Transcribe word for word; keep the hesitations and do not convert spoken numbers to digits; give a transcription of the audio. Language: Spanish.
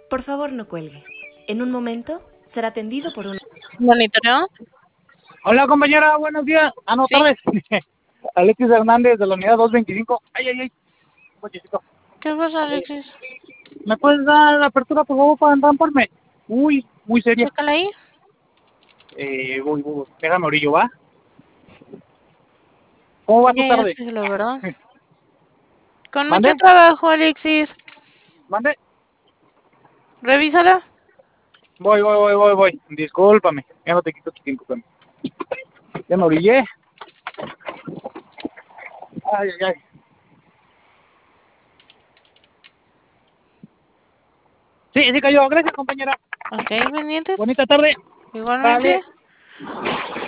Por favor, no cuelgue. En un momento será atendido por un... ¿Monitoreo? Hola, compañera, buenos días. Ah, no, Sí. tardes. Alexis Hernández, de la unidad doscientos veinticinco. Ay, ay, ay. Cochecito. ¿Qué pasa, Alexis? ¿Me puedes dar la apertura, por favor, para ramparme? Uy, muy seria. Chécala ahí. Eh, voy, voy. Déjame orillo, ¿va? ¿Cómo va tu Ya, ya tarde? sé lo, ¿verdad? Con ¿Mande? mucho trabajo, Alexis. ¿Mande? Revísala. Voy, voy, voy, voy, voy. Discúlpame. Ya no te quito tu tiempo, Pame. Ya me orillé. Ay, ay, ay. Sí, sí cayó. Gracias, compañera. Ok, pendientes. Bonita tarde. Igualmente. Vale.